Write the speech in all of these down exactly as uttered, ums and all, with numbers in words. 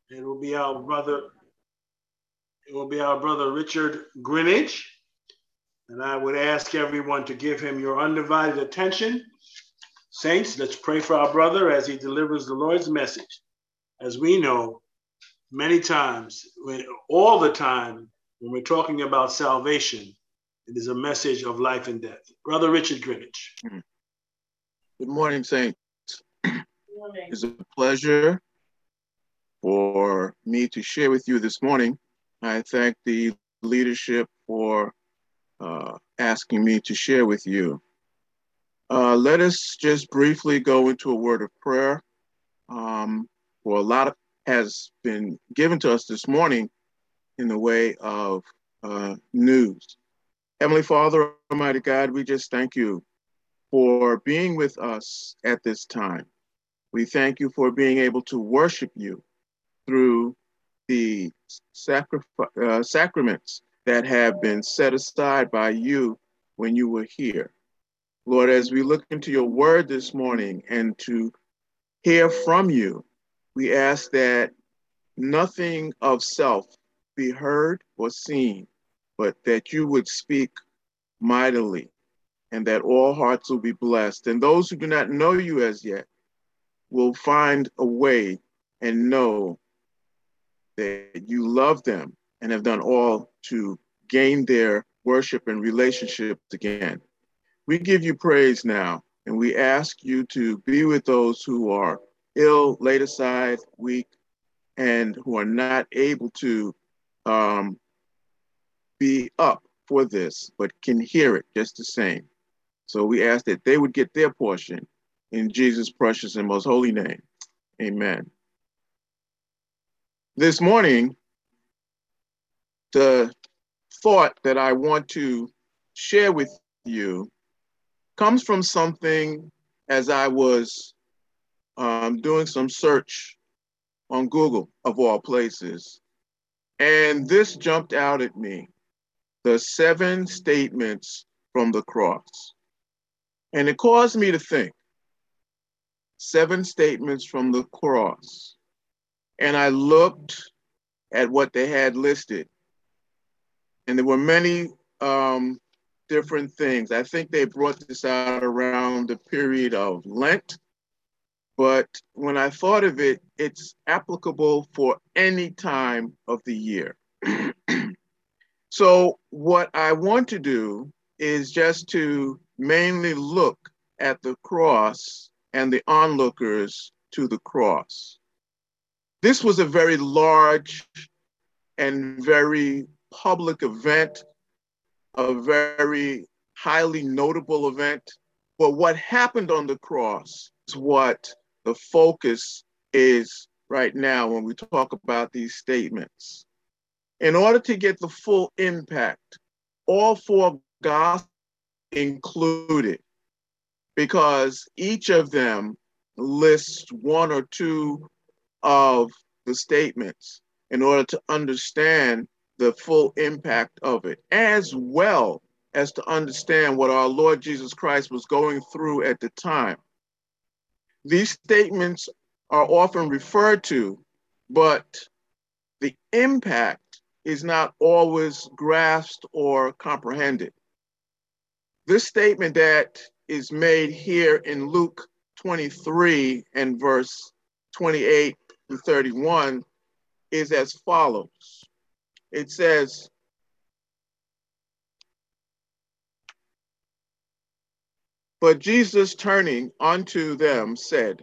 It will be our brother, it will be our brother Richard Greenidge. And I would ask everyone to give him your undivided attention. Saints, let's pray for our brother as he delivers the Lord's message. As we know, many times, when, all the time, when we're talking about salvation, it is a message of life and death. Brother Richard Greenidge. Good morning, Saints. It's a pleasure for me to share with you this morning. I thank the leadership for uh, asking me to share with you. Uh, let us just briefly go into a word of prayer. Um, for a lot of, has been given to us this morning in the way of uh, news. Heavenly Father, Almighty God, we just thank you for being with us at this time. We thank you for being able to worship you through the sacri- uh, sacraments that have been set aside by you when you were here. Lord, as we look into your word this morning and to hear from you, we ask that nothing of self be heard or seen, but that you would speak mightily and that all hearts will be blessed. And those who do not know you as yet will find a way and know that you love them and have done all to gain their worship and relationships again. We give you praise now, and we ask you to be with those who are ill, laid aside, weak, and who are not able to um, be up for this, but can hear it just the same. So we ask that they would get their portion in Jesus' precious and most holy name. Amen. This morning, the thought that I want to share with you comes from something as I was um, doing some search on Google, of all places. And this jumped out at me, the seven statements from the cross. And it caused me to think, seven statements from the cross. And I looked at what they had listed. And there were many um, different things. I think they brought this out around the period of Lent. But when I thought of it, it's applicable for any time of the year. So what I want to do is just to mainly look at the cross and the onlookers to the cross. This was a very large and very public event, a very highly notable event. But what happened on the cross is what the focus is right now when we talk about these statements. In order to get the full impact, all four gospels included, because each of them lists one or two of the statements in order to understand the full impact of it, as well as to understand what our Lord Jesus Christ was going through at the time. These statements are often referred to, but the impact is not always grasped or comprehended. This statement that is made here in Luke twenty-three and verse twenty-eight to thirty-one is as follows. It says, "But Jesus turning unto them said,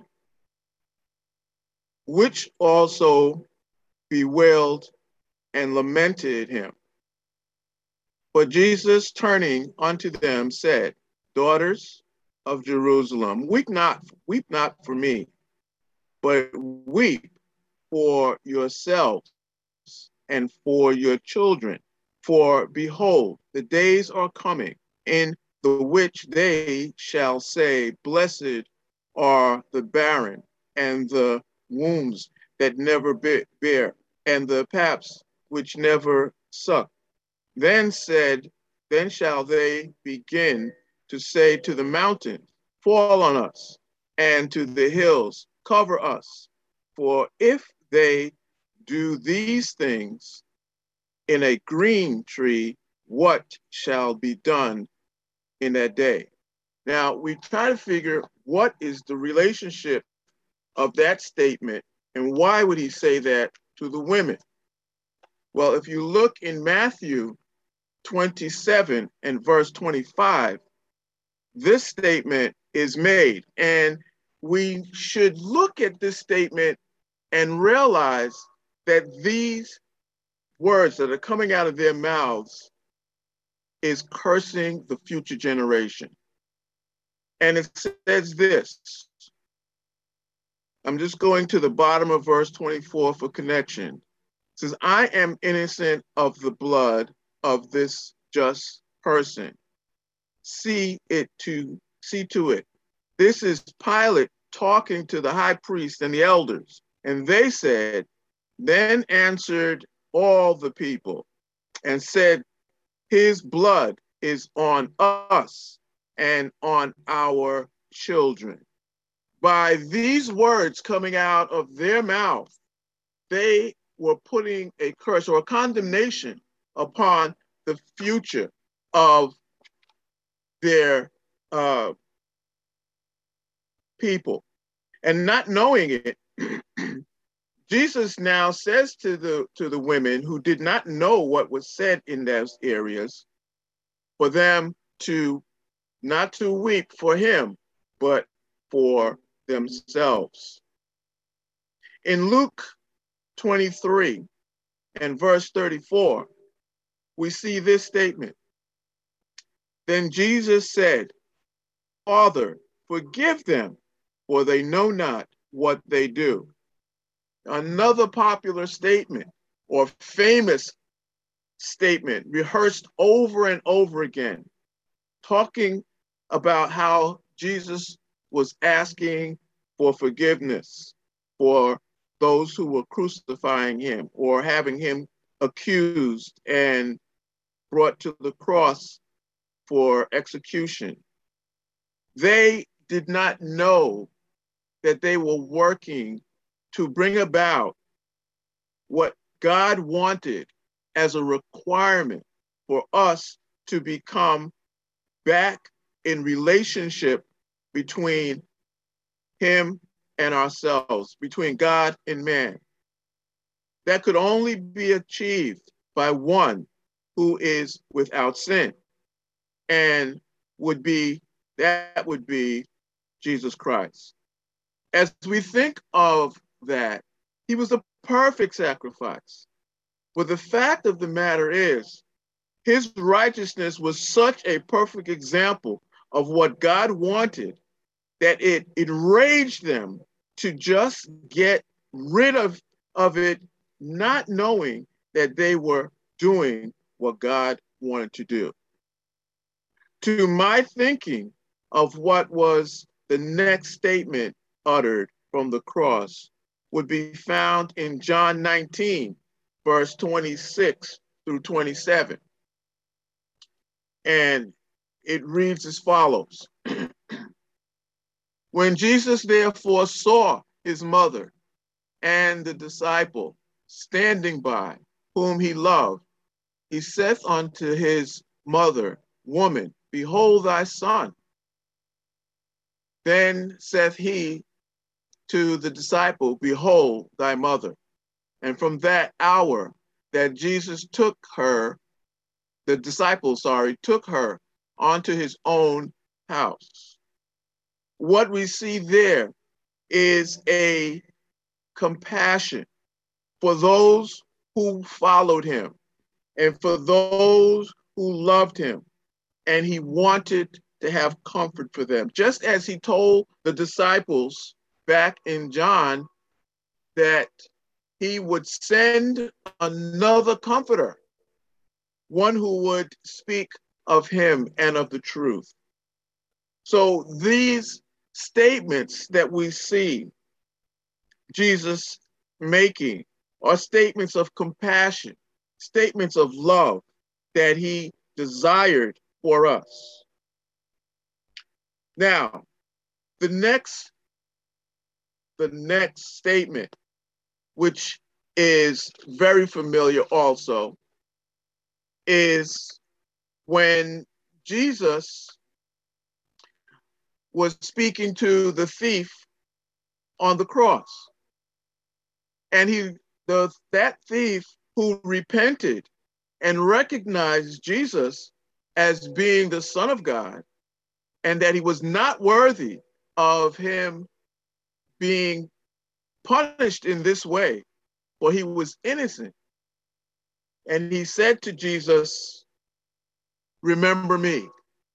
which also bewailed and lamented him. But Jesus turning unto them said, Daughters of Jerusalem, weep not, weep not for me, but weep for yourselves and for your children. For behold, the days are coming, in the which they shall say, Blessed are the barren, and the wombs that never bear, and the paps which never suck. Then said, then shall they begin to say to the mountains, Fall on us, and to the hills, cover us. For if they do these things in a green tree, what shall be done in that day? Now, we try to figure what is the relationship of that statement and why would he say that to the women? Well, if you look in Matthew twenty-seven and verse twenty-five, this statement is made. And we should look at this statement and realize that these words that are coming out of their mouths is cursing the future generation. And it says this. I'm just going to the bottom of verse twenty-four for connection. It says, I am innocent of the blood of this just person. See it to see to it. This is Pilate talking to the high priest and the elders. And they said, then answered all the people and said, his blood is on us and on our children. By these words coming out of their mouth, they were putting a curse or a condemnation upon the future of their uh, people. And not knowing it, Jesus now says to the, to the women who did not know what was said in those areas, for them to not to weep for him, but for themselves. In Luke twenty-three and verse thirty-four, we see this statement. Then Jesus said, Father, forgive them, for they know not what they do. Another popular statement or famous statement rehearsed over and over again, talking about how Jesus was asking for forgiveness for those who were crucifying him or having him accused and brought to the cross for execution. They did not know that they were working to bring about what God wanted as a requirement for us to become back in relationship between him and ourselves, between God and man. That could only be achieved by one who is without sin, and would be, that would be Jesus Christ. As we think of that, he was a perfect sacrifice. But the fact of the matter is, his righteousness was such a perfect example of what God wanted that it enraged them to just get rid of, of it, not knowing that they were doing what God wanted to do. To my thinking of what was the next statement uttered from the cross would be found in John nineteen, verse twenty-six through twenty-seven. And it reads as follows. When Jesus therefore saw his mother and the disciple standing by, whom he loved, he saith unto his mother, Woman, behold thy son. Then saith he to the disciple, Behold thy mother. And from that hour that Jesus took her, the disciple, sorry, took her onto his own house. What we see there is a compassion for those who followed him and for those who loved him. And he wanted to have comfort for them. Just as he told the disciples back in John that he would send another comforter, one who would speak of him and of the truth. So these statements that we see Jesus making are statements of compassion, statements of love that he desired for us. Now, the next, the next statement, which is very familiar also is when Jesus was speaking to the thief on the cross. And he, the, that thief who repented and recognized Jesus as being the Son of God, and that he was not worthy of him being punished in this way, for he was innocent. And he said to Jesus, "Remember me."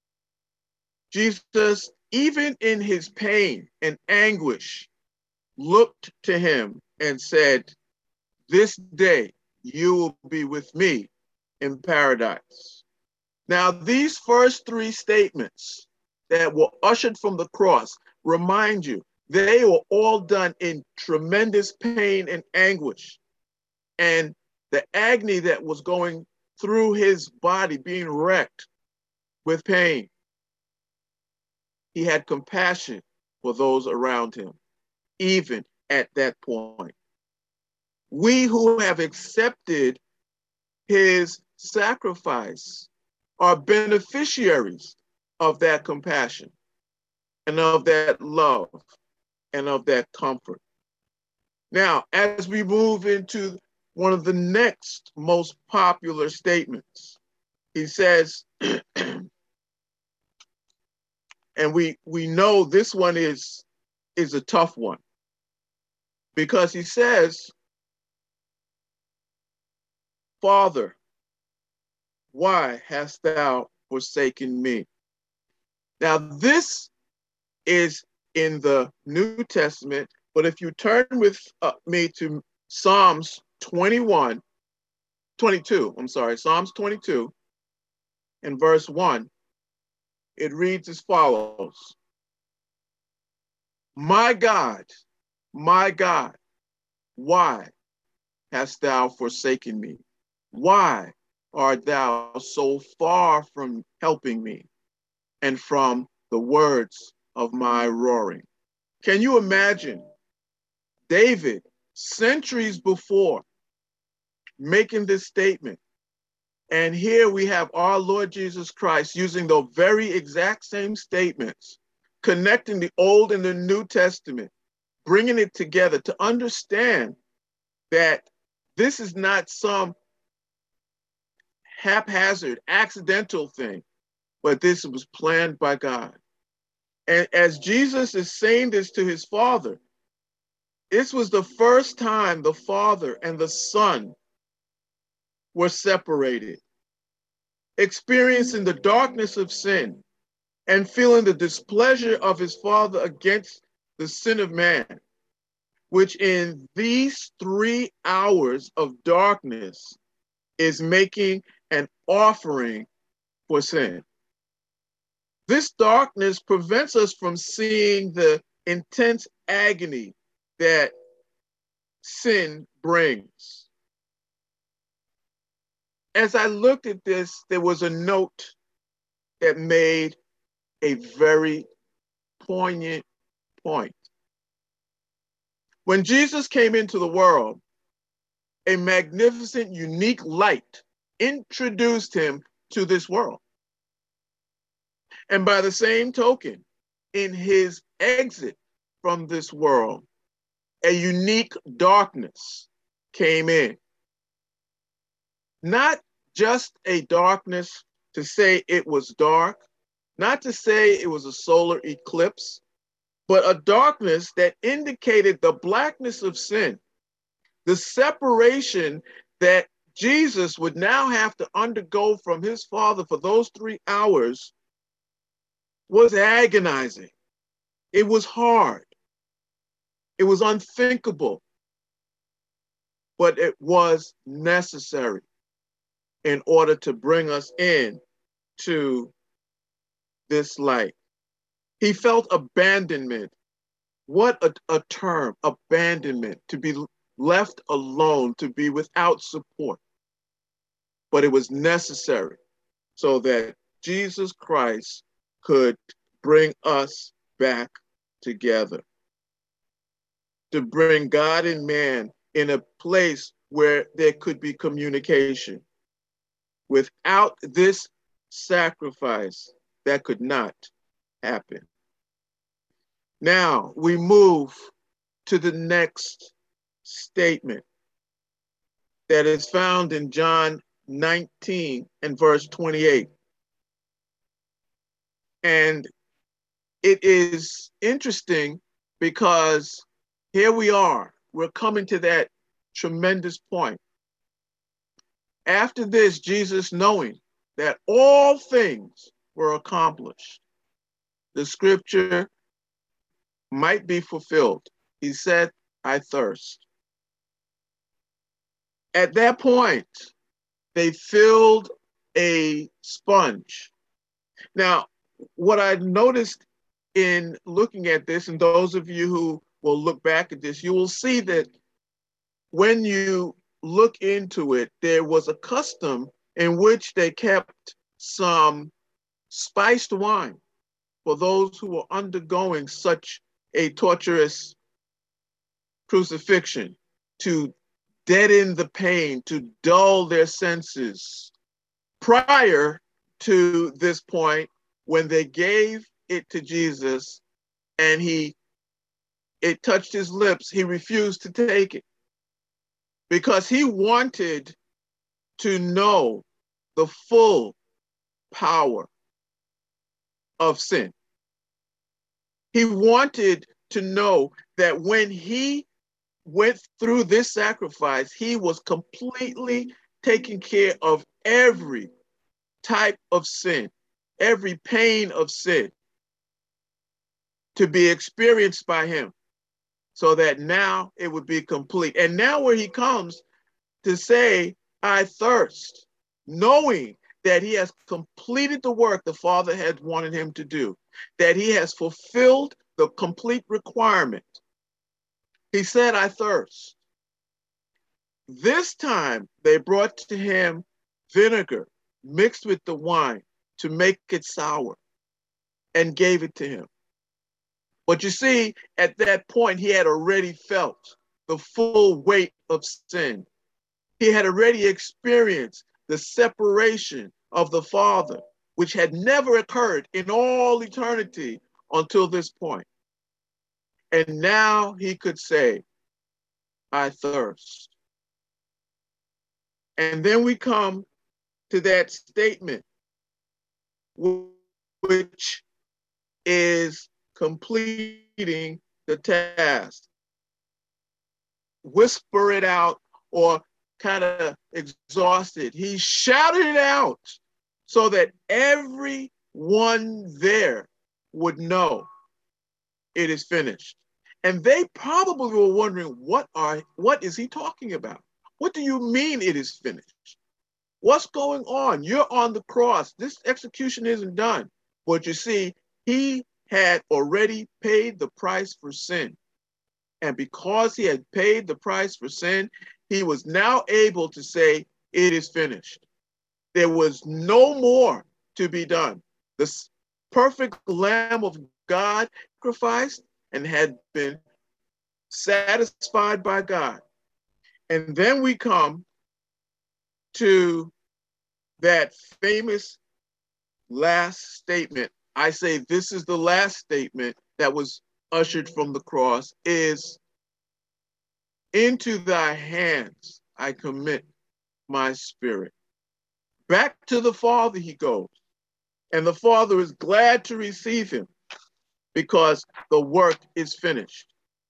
Jesus, even in his pain and anguish, looked to him and said, "This day you will be with me in paradise." Now, these first three statements that were ushered from the cross, remind you, they were all done in tremendous pain and anguish. And the agony that was going through his body, being wrecked with pain, he had compassion for those around him, even at that point. We who have accepted his sacrifice are beneficiaries of that compassion and of that love and of that comfort. Now, as we move into one of the next most popular statements, he says, and we, we know this one is, is a tough one, because he says, "Father, why hast thou forsaken me?" Now, this is in the New Testament, but if you turn with uh, me to Psalms twenty-one, twenty-two, I'm sorry, Psalms twenty-two, and verse one, it reads as follows: "My God, my God, why hast thou forsaken me? Why art thou so far from helping me and from the words of my roaring?" Can you imagine David, centuries before, making this statement? And here we have our Lord Jesus Christ using the very exact same statements, connecting the Old and the New Testament, bringing it together to understand that this is not some haphazard, accidental thing, but this was planned by God. And as Jesus is saying this to his Father, this was the first time the Father and the Son were separated, experiencing the darkness of sin and feeling the displeasure of his Father against the sin of man, which in these three hours of darkness is making an offering for sin. This darkness prevents us from seeing the intense agony that sin brings. As I looked at this, there was a note that made a very poignant point. When Jesus came into the world, a magnificent, unique light introduced him to this world. And by the same token, in his exit from this world, a unique darkness came in. Not just a darkness to say it was dark, not to say it was a solar eclipse, but a darkness that indicated the blackness of sin, the separation that Jesus would now have to undergo from his Father for those three hours was agonizing. It was hard. It was unthinkable, but it was necessary in order to bring us in to this light. He felt abandonment. What a, a term, abandonment, to be left alone, to be without support. But it was necessary so that Jesus Christ could bring us back together, to bring God and man in a place where there could be communication. Without this sacrifice, that could not happen. Now we move to the next statement that is found in John nineteen and verse twenty-eight. And it is interesting because here we are, we're coming to that tremendous point. After this, Jesus, knowing that all things were accomplished, the scripture might be fulfilled. He said, I thirst. At that point, they filled a sponge. Now, what I noticed in looking at this, and those of you who will look back at this, you will see that when you look into it, there was a custom in which they kept some spiced wine for those who were undergoing such a torturous crucifixion, to deaden the pain, to dull their senses. Prior to this point, when they gave it to Jesus and he, it touched his lips, he refused to take it because he wanted to know the full power of sin. He wanted to know that when he went through this sacrifice, he was completely taking care of every type of sin, every pain of sin to be experienced by him, so that now it would be complete. And now where he comes to say, I thirst, knowing that he has completed the work the Father had wanted him to do, that he has fulfilled the complete requirement. He said, I thirst. This time they brought to him vinegar mixed with the wine to make it sour and gave it to him. But you see, at that point, he had already felt the full weight of sin. He had already experienced the separation of the Father, which had never occurred in all eternity until this point. And now he could say, I thirst. And then we come to that statement, which is completing the task. Whisper it out or kind of exhausted. He shouted it out so that everyone there would know it is finished. And they probably were wondering, what are, what is he talking about? What do you mean it is finished? What's going on? You're on the cross. This execution isn't done. But you see, he had already paid the price for sin. And because he had paid the price for sin, he was now able to say, it is finished. There was no more to be done. The perfect Lamb of God sacrificed and had been satisfied by God. And then we come to that famous last statement. I say this is the last statement that was ushered from the cross, is, into thy hands I commit my spirit. Back to the Father he goes. And the Father is glad to receive him because the work is finished.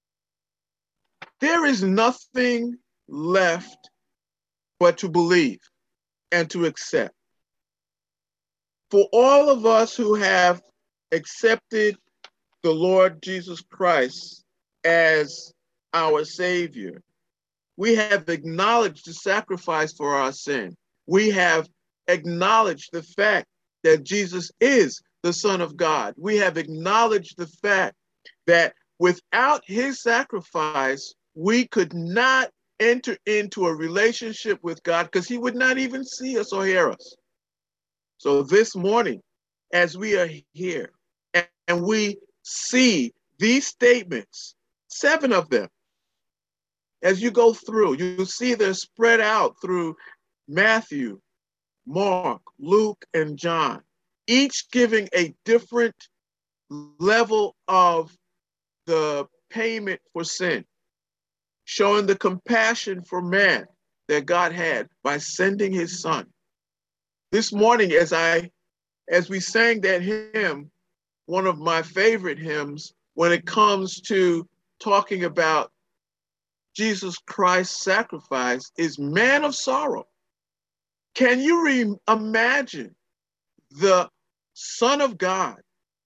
There is nothing left but to believe and to accept. For all of us who have accepted the Lord Jesus Christ as our Savior, we have acknowledged the sacrifice for our sin. We have acknowledged the fact that Jesus is the Son of God. We have acknowledged the fact that without his sacrifice, we could not enter into a relationship with God because he would not even see us or hear us. So this morning, as we are here and we see these statements, seven of them, As you go through, you see they're spread out through Matthew, Mark, Luke, and John, each giving a different level of the payment for sin, showing the compassion for man that God had by sending his son. This morning, as I, as we sang that hymn, one of my favorite hymns when it comes to talking about Jesus Christ's sacrifice is Man of Sorrow. Can you re- imagine the Son of God,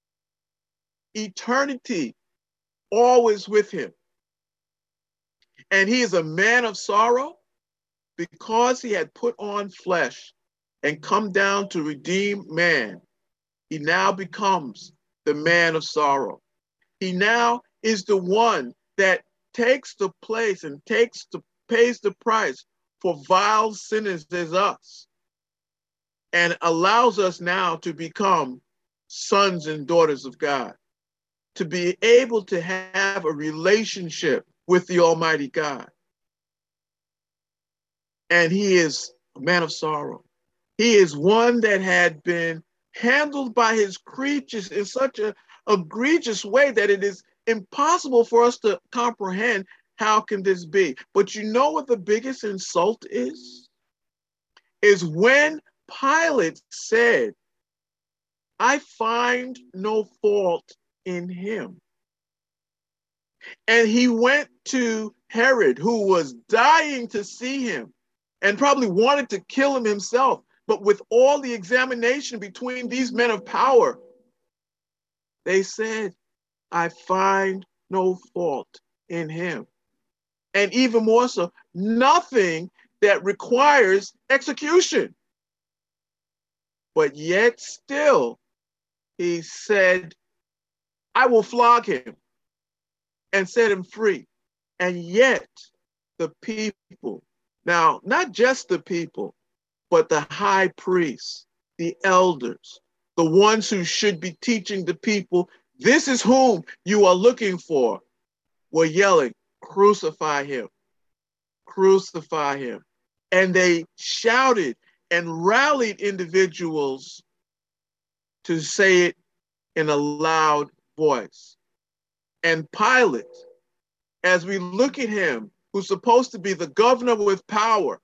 eternity always with him, and he is a man of sorrow because he had put on flesh and come down to redeem man. He now becomes the man of sorrow. He now is the one that takes the place and takes the pays the price for vile sinners as us, and allows us now to become sons and daughters of God, to be able to have a relationship with the Almighty God. And he is a man of sorrow. He is one that had been handled by his creatures in such an egregious way that it is impossible for us to comprehend how can this be. But you know what the biggest insult is? Is when Pilate said, I find no fault in him. And he went to Herod, who was dying to see him and probably wanted to kill him himself. But with all the examination between these men of power, they said, I find no fault in him. And even more so, nothing that requires execution. But yet still, he said, I will flog him and set him free. And yet the people, now not just the people, but the high priests, the elders, the ones who should be teaching the people, this is whom you are looking for, were yelling, crucify him, crucify him. And they shouted and rallied individuals to say it in a loud voice. And Pilate, as we look at him, who's supposed to be the governor with power,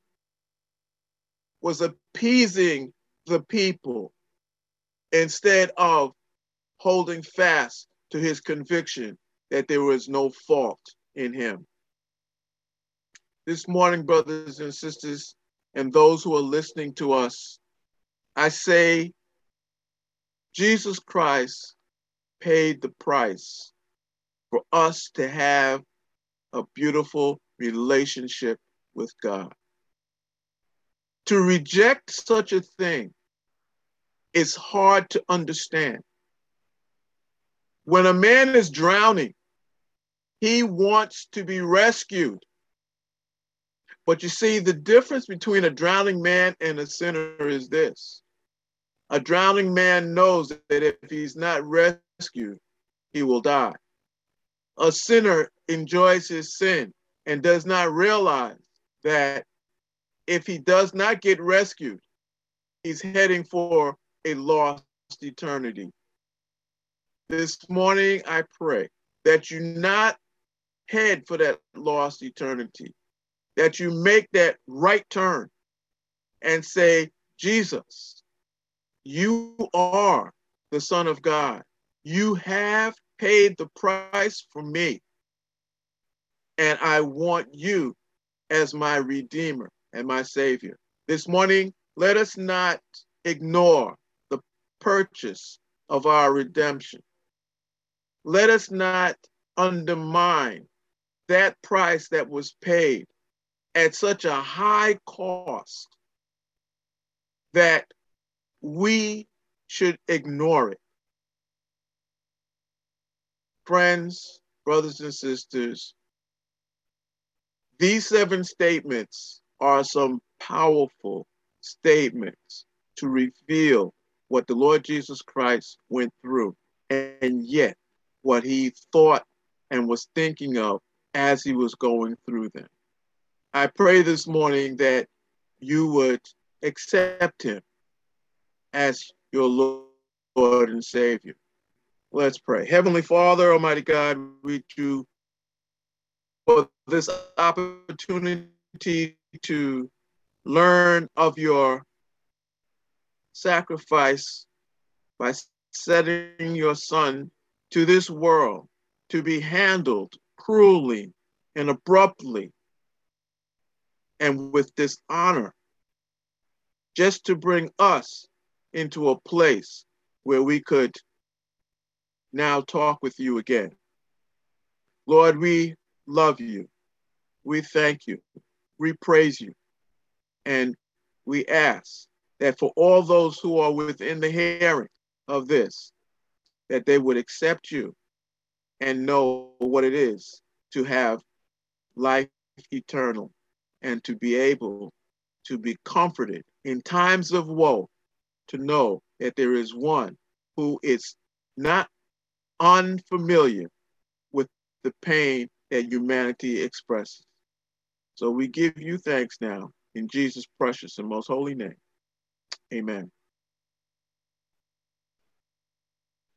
was appeasing the people instead of holding fast to his conviction that there was no fault in him. This morning, brothers and sisters, and those who are listening to us, I say, Jesus Christ paid the price for us to have a beautiful relationship with God. To reject such a thing is hard to understand. When a man is drowning, he wants to be rescued. But you see, the difference between a drowning man and a sinner is this. A drowning man knows that if he's not rescued, he will die. A sinner enjoys his sin and does not realize that if he does not get rescued, he's heading for a lost eternity. This morning, I pray that you not head for that lost eternity, that you make that right turn and say, Jesus, you are the Son of God. You have paid the price for me, and I want you as my Redeemer and my Savior. This morning, let us not ignore the purchase of our redemption. Let us not undermine that price that was paid at such a high cost that we should ignore it. Friends, brothers and sisters, these seven statements are some powerful statements to reveal what the Lord Jesus Christ went through, and yet what he thought and was thinking of as he was going through them. I pray this morning that you would accept him as your Lord and Savior. Let's pray. Heavenly Father, Almighty God, we do for this opportunity to learn of your sacrifice by setting your son to this world to be handled cruelly and abruptly and with dishonor, just to bring us into a place where we could now talk with you again. Lord, we love you. We thank you. We praise you. And we ask that for all those who are within the hearing of this, that they would accept you and know what it is to have life eternal and to be able to be comforted in times of woe, to know that there is one who is not unfamiliar with the pain that humanity expresses. So we give you thanks now in Jesus' precious and most holy name. Amen.